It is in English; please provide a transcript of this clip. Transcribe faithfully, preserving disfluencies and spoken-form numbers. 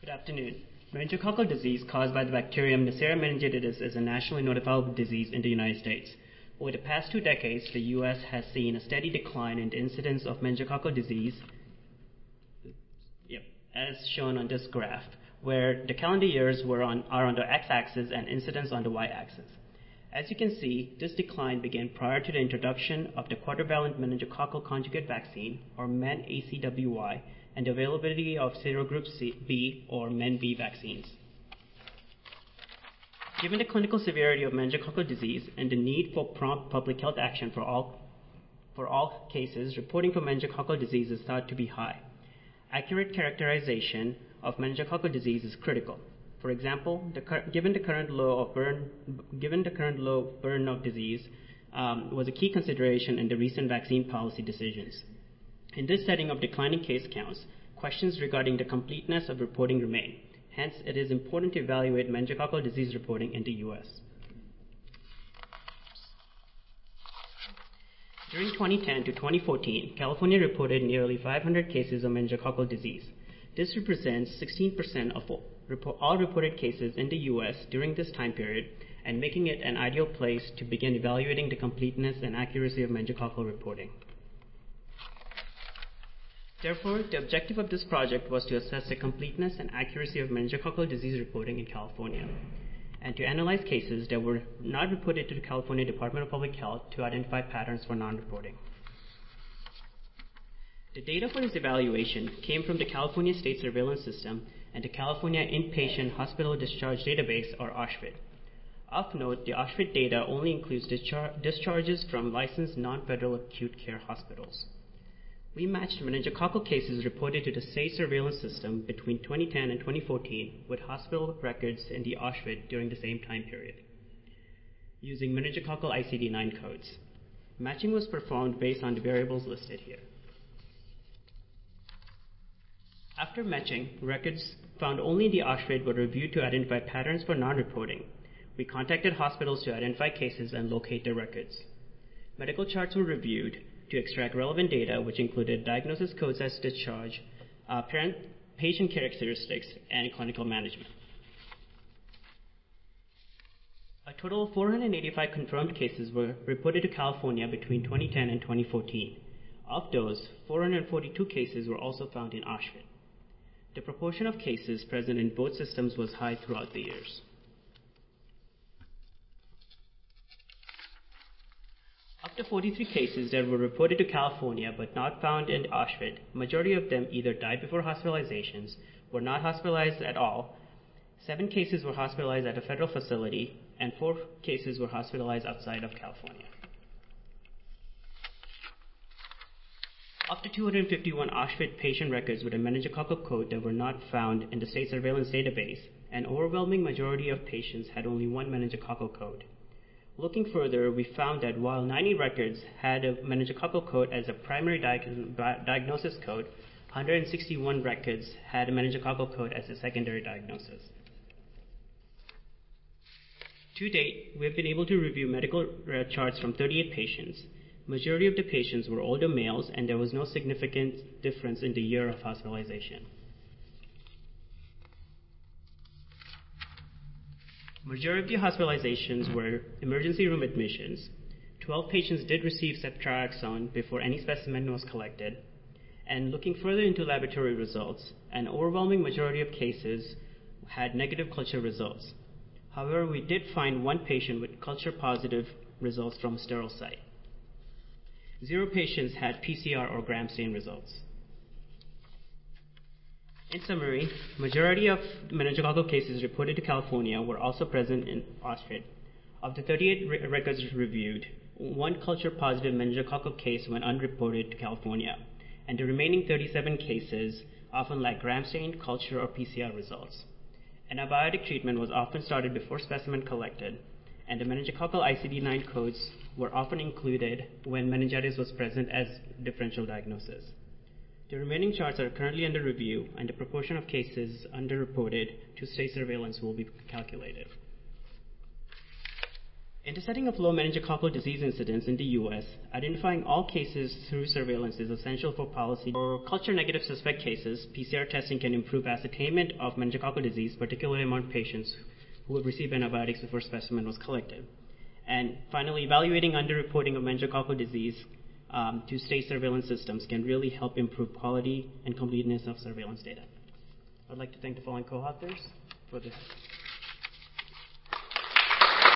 Good afternoon. Meningococcal disease caused by the bacterium Neisseria meningitidis is a nationally notifiable disease in the United States. Over the past two decades, the U S has seen a steady decline in the incidence of meningococcal disease, yep, as shown on this graph, where the calendar years were on, are on the x-axis and incidence on the y-axis. As you can see, this decline began prior to the introduction of the quadrivalent meningococcal conjugate vaccine, or MEN A C W Y, and the availability of serogroup C B, or MEN B vaccines. Given the clinical severity of meningococcal disease and the need for prompt public health action for all, for all cases, reporting for meningococcal disease is thought to be high. Accurate characterization of meningococcal disease is critical. For example, the, given the current low of burn, given the current low burden of disease, um, was a key consideration in the recent vaccine policy decisions. In this setting of declining case counts, questions regarding the completeness of reporting remain. Hence, it is important to evaluate meningococcal disease reporting in the U S. During twenty ten to twenty fourteen, California reported nearly five hundred cases of meningococcal disease. This represents sixteen percent of all reported cases in the U S during this time period, and making it an ideal place to begin evaluating the completeness and accuracy of meningococcal reporting. Therefore, the objective of this project was to assess the completeness and accuracy of meningococcal disease reporting in California, and to analyze cases that were not reported to the California Department of Public Health to identify patterns for non-reporting. The data for this evaluation came from the California State Surveillance System and the California Inpatient Hospital Discharge Database, or OSHVID. Of note, the OSHVID data only includes dischar- discharges from licensed non-federal acute care hospitals. We matched meningococcal cases reported to the state surveillance system between twenty ten and twenty fourteen with hospital records in the OSHVID during the same time period, using meningococcal I C D nine codes. Matching was performed based on the variables listed here. After matching, records found only in the OSHVID were reviewed to identify patterns for non-reporting. We contacted hospitals to identify cases and locate their records. Medical charts were reviewed to extract relevant data, which included diagnosis codes as discharge, uh, parent, patient characteristics, and clinical management. A total of four hundred eighty-five confirmed cases were reported to California between twenty ten and twenty fourteen. Of those, four hundred forty-two cases were also found in OSHVID. The proportion of cases present in both systems was high throughout the years. Of the forty-three cases that were reported to California but not found in OSHVID, majority of them either died before hospitalizations, were not hospitalized at all, seven cases were hospitalized at a federal facility, and four cases were hospitalized outside of California. Of the two hundred fifty-one OSHVID patient records with a meningococcal code that were not found in the state surveillance database, an overwhelming majority of patients had only one meningococcal code. Looking further, we found that while ninety records had a meningococcal code as a primary diag- diagnosis code, one hundred sixty-one records had a meningococcal code as a secondary diagnosis. To date, we have been able to review medical charts from thirty-eight patients. Majority of the patients were older males, and there was no significant difference in the year of hospitalization. Majority of the hospitalizations were emergency room admissions. twelve patients did receive ceftriaxone before any specimen was collected. And looking further into laboratory results, an overwhelming majority of cases had negative culture results. However, we did find one patient with culture positive results from a sterile site. Zero patients had P C R or gram stain results. In summary, majority of meningococcal cases reported to California were also present in OSHVID. Of the thirty-eight re- records reviewed, one culture-positive meningococcal case went unreported to California, and the remaining thirty-seven cases often lacked gram stain, culture, or P C R results. Antibiotic treatment was often started before specimen collected, and the meningococcal I C D nine codes were often included when meningitis was present as differential diagnosis. The remaining charts are currently under review, and the proportion of cases underreported to state surveillance will be calculated. In the setting of low meningococcal disease incidence in the U S, identifying all cases through surveillance is essential for policy. For culture-negative suspect cases, P C R testing can improve ascertainment of meningococcal disease, particularly among patients who would receive antibiotics before specimen was collected. And finally, evaluating underreporting of meningococcal disease um, to state surveillance systems can really help improve quality and completeness of surveillance data. I'd like to thank the following co-authors for this.